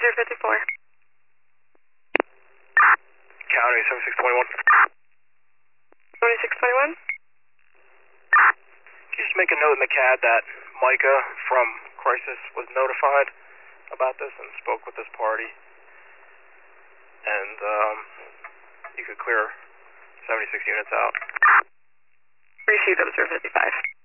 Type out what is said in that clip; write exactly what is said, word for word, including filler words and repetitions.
Observer fifty-four. County seventy-six twenty-one. twenty-six twenty-one. Can you just make a note in the C A D that Micah from Crisis was notified about this and spoke with this party, and um, you could clear seventy-six units out. Received, Observer fifty-five.